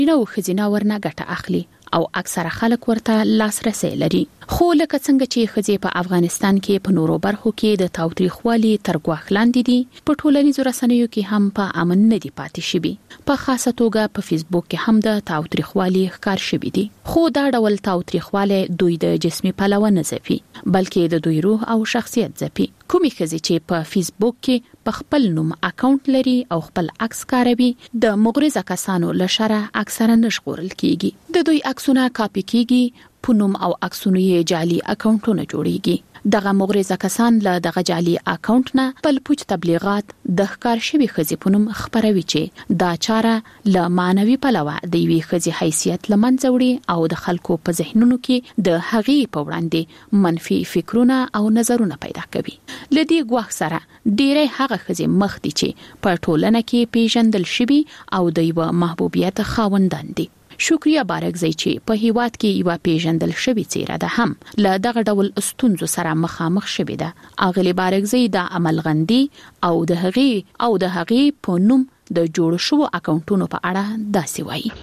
نو خزینه ورنه ګټه اخلي او اکثره خلک ورته لاسرسي لري. خو لکه څنګه چې خزې په افغانستان کې په نورو برخو کې د تاوتریخوالي تر ګواښ لاندې دي، په ټولنیزو رسنیو کې هم په امن نه دي پاتې شوي. په خاصه توګه په فیسبوک کې هم د تاوتریخوالي ښکار شوي دي. خو دا ډول تاوتریخوالی دوی د جسمي پلوه نه ځپي، بلکې د دوی روح او شخصیت ځپي. کومې ښځې چې په فیسبوک کې په خپل نوم اکاونټ لري او خپل عکس کاروي، د مغرضه کسانو له شره اکثره نشغورل کیږي. د دوی عکسونه کاپی کیږي، په نوم او عکسونو یې جعلي اکاونټونه جوړیږي. دغه مغرضه کسان له دغه جعلي اکاونټ نه بل پوچ تبلیغات د ښکار شوي ښځې په نوم خپروي چې دا چاره له معنوي پلوه د یوې ښځې حیثیت له منځه وړي او د خلکو په ذهنونو کې د هغې په وړاندې منفي فکرونه او نظرونه پیدا کوي. له دې ګواښ سره ډېری هغه ښځې مخ دي چې په ټولنه کې پیژندل شوي او د یو محبوبیت خاوندان دي. شکریه بارکزی چې په هیواد کې یو پیژندل شوی څیره ده هم له دغه ډول ستونزو سره مخامخ شوی ده. اغلی بارکزی د عملغندي او د هغې په نوم د جوړ شو اکاونټونو په اړه داسې وایي.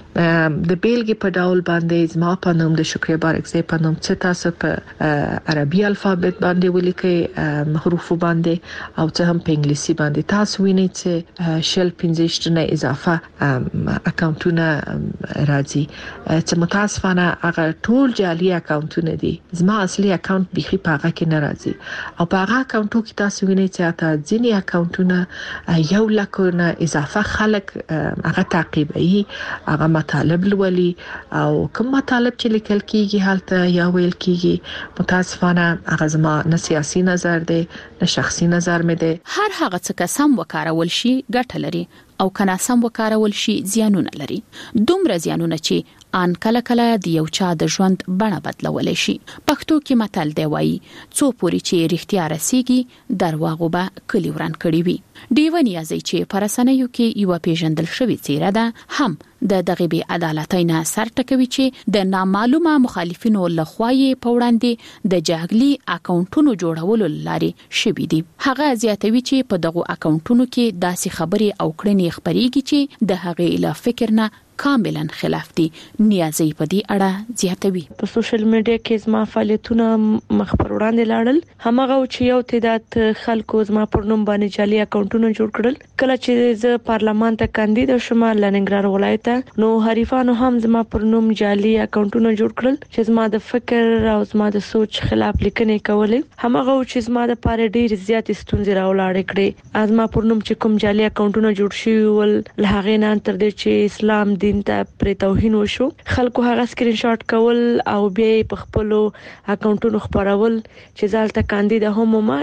د بیلګې په ډول باندې زما په نوم د شکریه بارکزی په نوم څه تاسو په عربي الفابet باندې ولیکئ، حروف باندې او څه هم په انګلیسي باندې. تاسو وینئ چې شل 15 نه اضافه اکاونټونه راځي چې متاسفانه هغه ټول جعلي اکاونټونه دي. زما اصلي اکاونټ بيخي په هغه کې نه راځي او په هغه اکاونټو کې تاسو وینئ چې تاسو ځینې اکاونټونه 1 لک نه اضافه خلک هغه تعقیبوي، هغه مطالب لولي او کوم مطالب چې لیکل کیږي هلته یا ویل کیږي متاسفانه هغه زما نه سیاسي نظر دی نه شخصي نظر مې دی. هر هغه څه سم وکارول شي ګټه لري او کنا سم وکارول شي زیانونه لري. دومره زیانونه چې ان کله کله د یو چا د ژوند بڼه بدلولای شي. پښتو کې متل دی وایي څو پوری چې رښتیا رسیږي درواغ به کلی وران کړي وي. دیونی ازي چې پرسنیو کې یو پیژندل شوی څیره ده هم د دغه بی عدالتۍ نه سر ټکوي چې د نامعلومه مخالفینو لخوای په وړاندې د جعلي اکاونټونو جوړولو لاري شوي دي. هغه زیاتوي چې په دغه اکاونټونو کې داسې خبري او کړنې خبريږي چې د هغې له فکر نه کاملا خلاف دي. نیازي په دې اړه زیاتوي. په سوشل میډیا کې زما فعالیتونه مخ پر وړاندې لاړل. همغه چې یو تعداد خلکو زما پر نوم باندې جعلي اکاونټونه جوړ کړل. کله چې زه پارلمان ته کاندید شوم لننګرهار ولایت، نو حریفانو هم زما پر نوم جعلي اکاونټونه جوړ کړل چې زما د فکر او زما د سوچ خلاف لیکنې کولې. همغه چې زما د پاره ډېر زیات ستونزې راولاړې کړې. زما پر نوم چې کوم جعلي اکاونټونه جوړ شوي ول له هغه نه تر دې چې اسلام دین ته پر توهین وشو، خلکو هغه سکرین شاټ کول او بیا په خپل اکاونټونو خبرول چې ځالته کاندید هم ما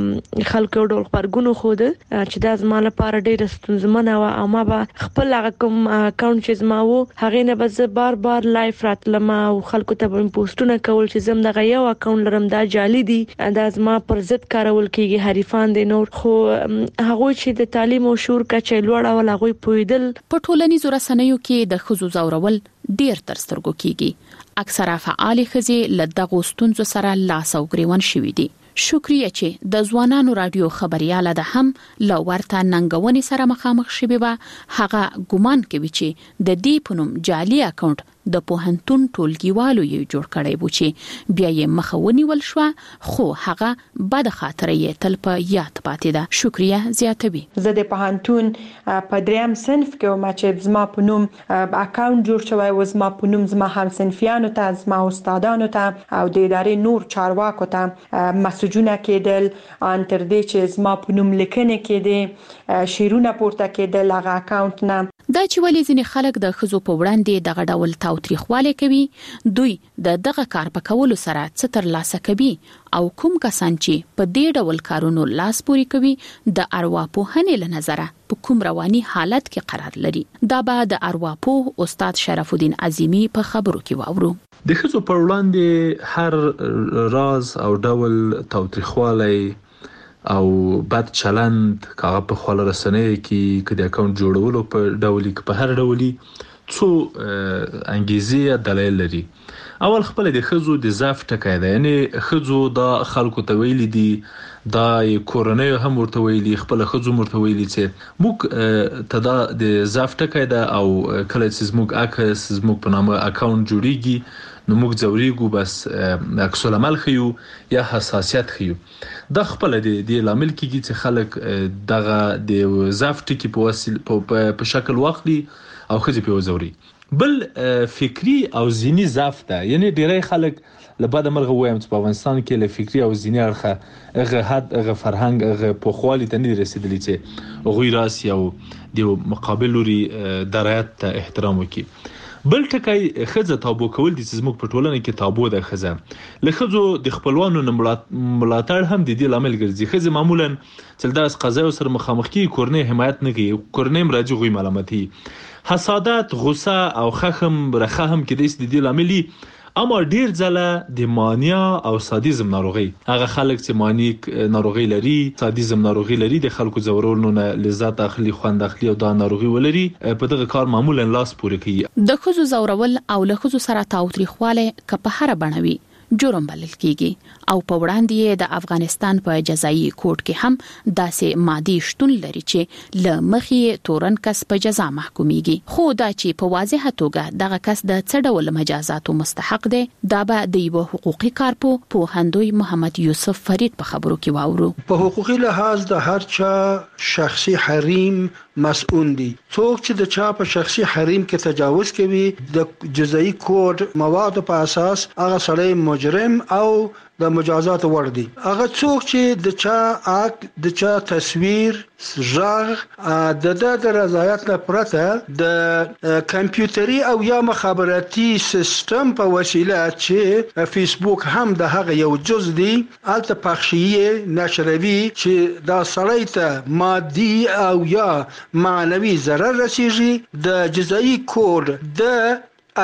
خلکو ډول خبرګونو خو چې دا زما لپاره ډېر ستونزمنه و او ما به خپل هغه کوم اکاونټ چې زما وو هغه نه به بار لایف راتلم او خلکو ته به پوسټونه کول چې زم دغه یو اکاونټ لرم دا جعلي دي، دا زما پر ضد کارول کیږي حریفان دي. نور خو هغه چې د تعلیم او شعور کچې لوړ او هغه پویدل. په ټولنیزو رسنیو کې د خزو زورول ډیر تر سترګو کیږي. اکثره فعال ښځې له دغو ستونزو سره لاس او ګریوان شوي دي. شکریه چې د ځوانانو رادیو خبرياله ده هم له ورته ننګونې سره مخامخ شوي و. هغه ګومان کوي چې د دې پونم جعلي اکاونټ د پوهنتون ټولګیوالو یې جوړ کړی و چې بیا یې مخاوني ول شو، خو هغه بد خاطرې تل په یاد پاتې ده. شکریه زیاتوي. زه د پوهنتون په دریم صنف کې وم چې زما په نوم اکاونټ جوړ شوی و، زما په نوم زما همصنفیانو ته، زما استادانو ته او د ادارې نور چارواکو ته مسجونه کېدل، ان تر دې چې زما په نوم لیکنې کېدې، شیرونه پورته کېدل هغه اکاونټ نه. دا چې ولې ځینې خلک د ښځو په وړاندې دغه ډول تاوتریخوالی کوي، دوی د دغه کار په کولو سره څه ترلاسه کوي او کوم کسان چې په دې ډول کارونو لاس پورې کوي د ارواپوهنې له نظره په کوم رواني حالت کې قرار لري، دا به د ارواپوه استاد شرف الدین عظیمی په خبرو کې واورو. د ښځو په وړاندې هر راز او ډول تاوتریخوالی او بد چلند کاغه په خپل رسنۍ کې کدي اکاونټ جوړولو په ډول کې په هر ډولي څو انګیزې دلایل لري. اول خپل د خزو د ضعف ټکی ده، یعنی خزو د خلکو ته ویلي دي، دا کورنۍ هم ورته ویلي، خپل خزو ورته ویلي چې موږ ته دا د ضعف ټکی ده او کله چې زموږ عکس زموږ په نامه اکاونټ جوړیږي نو موږ ځوريګو بس عکس العمل خيو یا حساسیت خيو. دا خپل د لامل کېږي چې خلک دغه د ضعف ټکی په وسیله په شکل واخلي او خځې په وزوري. بل فکری او ذهني ضعف ده، یعنی ډیری خلک لبعد مرغه وایم چې په افغانستان کې له فکری او ذهني اړخه هغه حد هغه فرهنګ هغه په خوالي ته نه رسیدلی چې غویراس یو د مقابل لوري درایت ته احترام وکړي. بل ټکی خزه تابو کول دي چې زموږ په ټولنه کې تابو ده. خزه له خزو د خپلوانو ملاتړ هم د دې لامل ګرځي. خزه معمولا چې داس قضایا سره مخامخ کی کورنۍ حمایت نه کوي، کورنۍ مراجع غوي ملامتي، حسادت، غصه او خخم رخه هم کې د دې لامل. اما ډیر ځله د مانیا او سادیزم ناروغي، هغه خلک چې مانیک ناروغي لري، سادیزم ناروغي لري، د خلکو زورولو نه لذت اخلي، خوند اخلي او دا ناروغي ولري، په دغه کار معمولا لاس پورې کوي. د خزو زورول او له خزو سره تاوتریخواله که په هر بڼوي جرم بلل کیږي او په وړاندې د افغانستان په جزایي کوټ کې هم داسې مادي شتون لري چې لمخې تورن کس په جزا محکوميږي. خو دا چې په واضحه توګه دغه کس د څه ډول مجازاتو مستحق دی دا به د یو حقوقي کارپو پوهندوی محمد یوسف فرید په خبرو کې واورو. په حقوقي لحاظ د هر چا شخصي حریم مسؤل دي. څوک چې د چا په شخصي حریم کې تجاوز کوي د جزایي کوډ مواد په اساس هغه سړی مجرم او د مجازات ور دي. هغه څوک چې د چا د چا تصویر ژغ د رضایت نه پرته د کمپیوټري او یا مخابراتي سیستم په وسیله چې فیسبوک هم د هغه یو جز دی الته پخشي نشروي چې دا سړی ته مادي او یا معنوي ضرر رسیږي، د جزایي کوډ د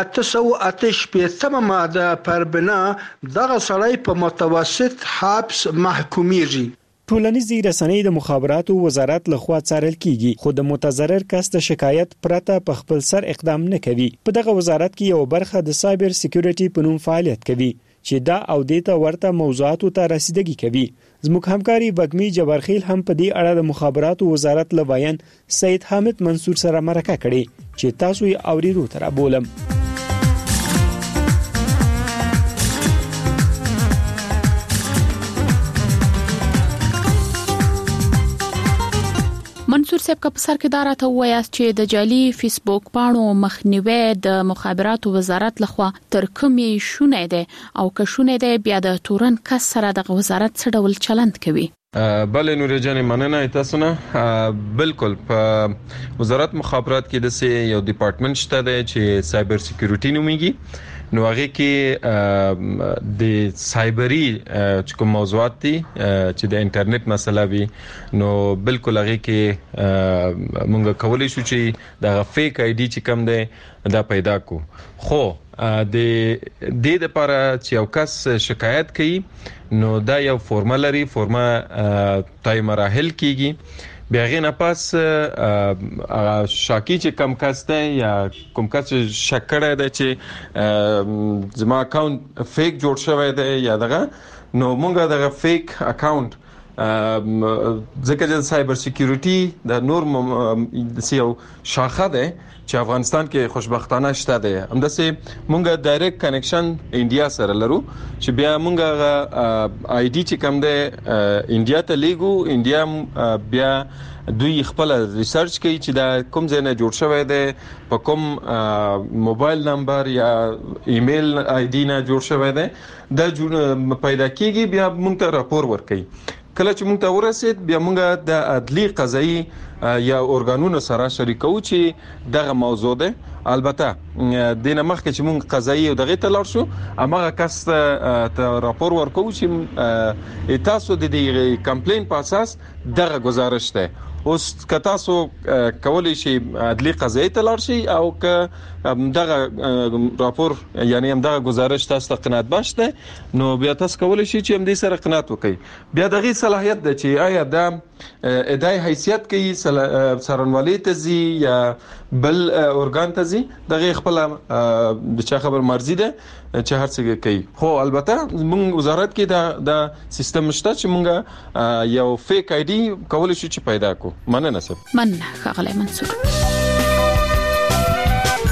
888 ماده پر بنا دغه سړی په متوسط حبس محکومیږي. ټولنیزې رسنۍ د مخابراتو وزارت لخوا څارل کیږي، خو د متضرر کس د شکایت پرته په خپل سر اقدام نه کوي. په دغه وزارت کې یو برخه د سایبر سکیورټي په نوم فعالیت کوي چې دا او دیته ورته موضوعاتو ته رسیدګي کوي. زموږ همکاري بګمی جبرخیل هم په دې اړه د مخابراتو وزارت لوایان سید حامد منصور سره مرکه کړې چې تاسو یې اورېدو تر بولم. منصور صاحب کا پسر کې دارا ته وایاست چې د جعلي فیسبوک پاڼو مخنیوي د مخابراتو وزارت لخوا تر کومې شونه ده او که شونه ده بیا د تورن کس سره د وزارت څه ډول چلند کوي؟ بله نورې جانې مننه تاسو نه. بالکل په وزارت مخابرات کې د یو ډپارټمنټ شته دی چې سایبر سکیورټي نومیږي. نو هغه کې د سایبری چې کوم موضوعات دي چې د انټرنیټ مسله وي نو بالکل هغه کې مونږ کولای شو چې د فیک آی ډي چې کوم دی دا پیدا کو. خو د دې لپاره چې یو کس شکایت کوي نو دا یو فورمه لري، فورمه تای مراحل کیږي. بیا غینه پاس شاکی چې کم کس دی یا کوم کس شک کړی دی چې زما اکاونټ فیک جوړ شوی دی یا دغه نو مونږ دغه فیک اکاونټ ځکه چې سایبر سکیورټي د نور یو شاخه ده چې افغانستان کې خوشبختانه شته ده. همداسې مونږ ډایرکټ کنیکشن انډیا سره لرو چې بیا مونږ آی ډي چې کوم ده انډیا ته لیګو. انډیا بیا دوی خپل ریسرچ کوي چې دا کوم ځای نه جوړ شوی دی، په کوم موبایل نمبر یا ایمیل آی ډي نه جوړ شوی دی، دا پیدا کیږي. بیا مونږ ته راپور ورکوي. کله چې مونږ ته ورسید بیا مونږ د عدلي قضایي یا ارګانونو سره شریکو چې دغه موضوع ده. البته دینه مخکې چې مونږ قضایي او دغه ته لاړ شو امغه کس ته راپور ورکو چې تاسو د دې کمپلین په اساس دغه گزارش ده. اوس کتا سو کولای شي عدلي قضایي ته لاړ شي او که دغه راپور یعنی هم دغه گزارش تاسو ته قناعت باشته نو بیا تاسو کولای شي چې هم دې سره قناعت وکړي. بیا دغه صلاحیت ده چې آیا د اداري حیثیت کوي څارنوالۍ ته زی یا بل اورګان ته زی دغه خپل د چا خبر مرزي ده چې هر څه کوي. خو البته موږ وزارت کې د سیستم شته چې موږ یو فیک آی ډي کولای شو چې پیدا کو. مننه سر. مننه خغلی منصور.